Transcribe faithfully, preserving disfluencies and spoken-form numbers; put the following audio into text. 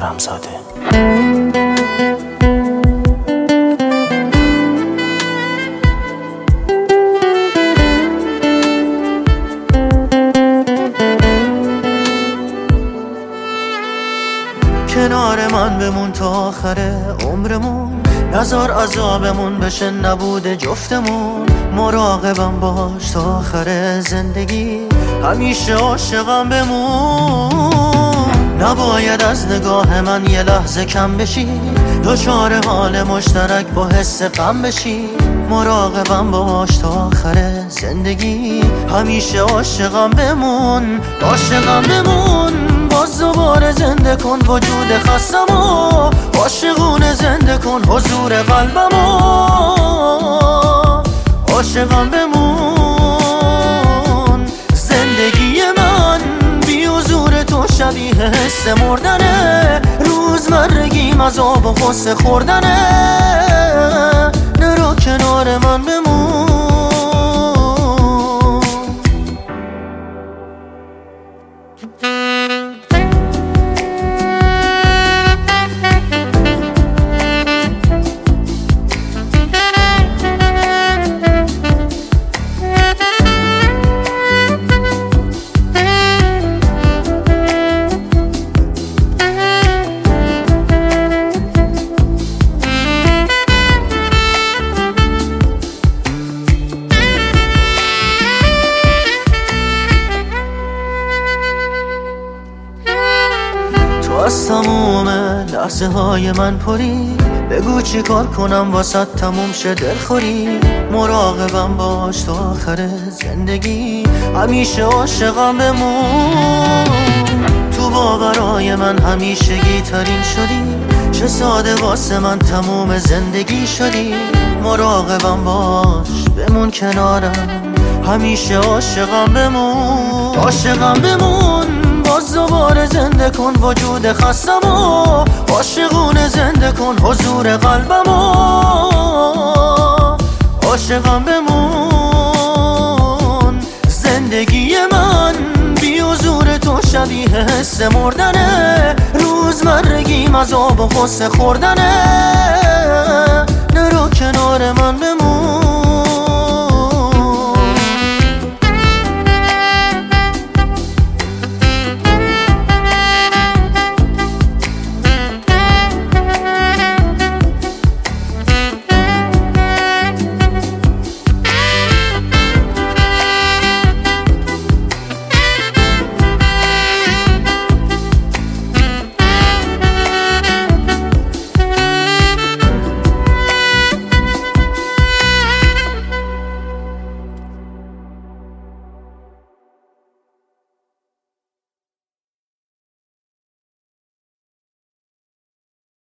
آدمزاده. کنار من بمون تا آخر عمرمون، نزار عذابمون بشه نبود جفتمون. مراقبم باش تا آخر زندگی، همیشه عاشقم بمون. نباید از نگاه من یه لحظه کم بشی، دچار حال مشترک با حس غم بشی. مراقبم باش تا آخر زندگی، همیشه عاشقم بمون. عاشقم بمون، باز دوباره زنده کن وجود خستمو. عاشقونه زنده کن حضور قلبمو. عاشقم بمون، زندگی من بی حضور تو شبیه حس مردنه. روزمرگیم از آب و غصه خوردنه. نرو کنار من بمون. از تموم لحظه های من پری، بگو چی کار کنم واسه تموم شه دلخوری. مراقبم باش تا آخر زندگی، همیشه عاشقم بمون. تو باورای من همیشگی ترین شدی، چه ساده واسه من تموم زندگی شدی. مراقبم باش بمون کنارم، همیشه عاشقم بمون. عاشقم بمون، باز دوباره زنده کن وجود خستمو. عاشقونه زنده کن حضور قلبمو. عاشقم بمون، زندگی من بی حضور تو شبیه حس مردنه. روزمرگیم از آب و غصه خوردنه. نرو کنار من